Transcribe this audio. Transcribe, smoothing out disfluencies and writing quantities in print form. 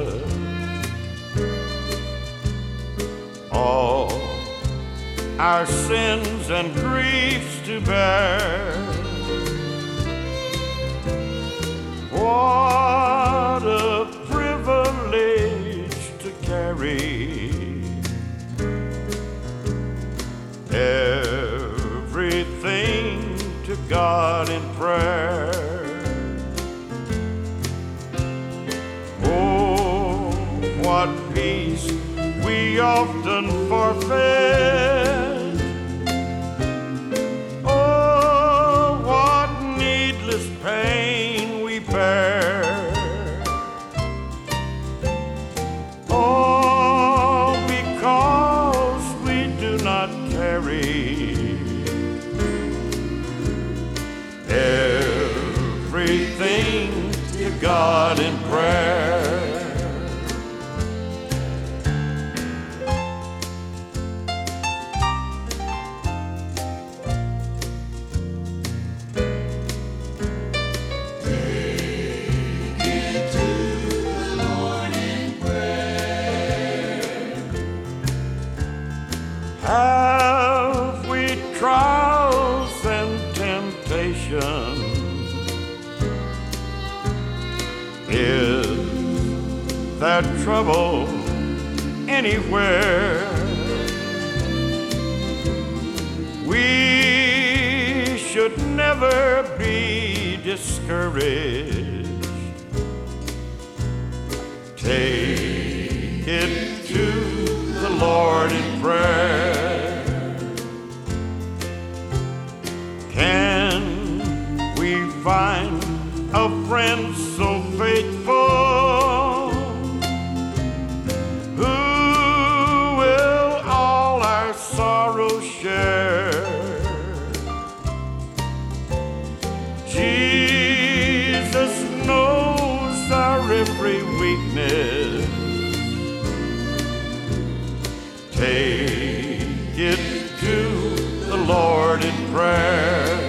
all our sins and griefs to bear. What a privilege to carry everything to God in prayer. Oh, what peace we often forfeit. Oh, what needless pain we bear. All because we do not carry everything to God in prayer. Have we trials and temptations? Is there trouble anywhere? We should never be discouraged. Take it to the Lord in prayer. Can we find a friend so faithful who will all our sorrows share? Jesus knows our every weakness. Take it to the Lord in prayer.